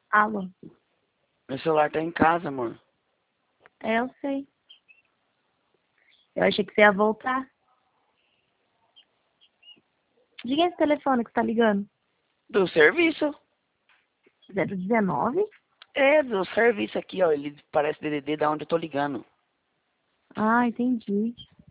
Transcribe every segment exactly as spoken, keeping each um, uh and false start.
Alô? Meu celular tá em casa, amor. É, eu sei. Eu achei que você ia voltar. Diga esse telefone que você tá ligando. Do serviço. zero dezenove? É, do serviço aqui, ó. Ele parece D D D da onde eu tô ligando. Ah, entendi.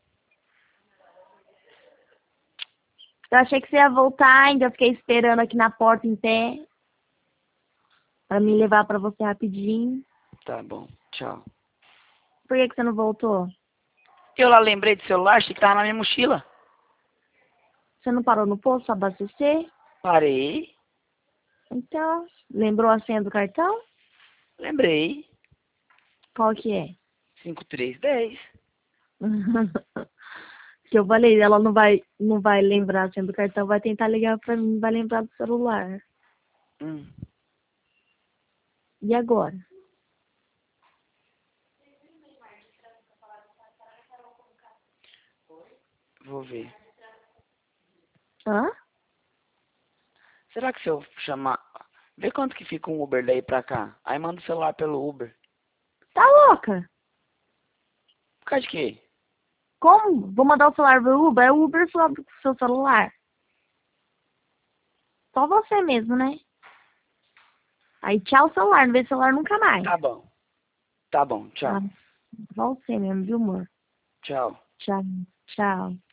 Eu achei que você ia voltar ainda. Eu fiquei esperando aqui na porta em pé. Pra me levar pra você rapidinho. Tá bom, tchau. Por que, que você não voltou? Eu lá lembrei do celular, achei que tava na minha mochila. Você não parou no posto pra abastecer? Parei, Então, lembrou a senha do cartão? lembrei. Qual que é? cinco três dez. Que eu falei, ela não vai, não vai lembrar a senha do cartão, vai tentar ligar pra mim, vai lembrar do celular. Hum. E agora? Vou ver. Hã? Será que se eu chamar... Vê quanto que fica um Uber daí pra cá. Aí manda o celular pelo Uber. Tá louca? Por causa de quê? Como? Vou mandar o celular pro Uber? É o Uber sobe com o seu celular. Só você mesmo, né? Aí tchau celular, não vê celular nunca mais. Tá bom. Tá bom, Ah, tchau. só você mesmo, viu, amor? Tchau. Tchau. Tchau.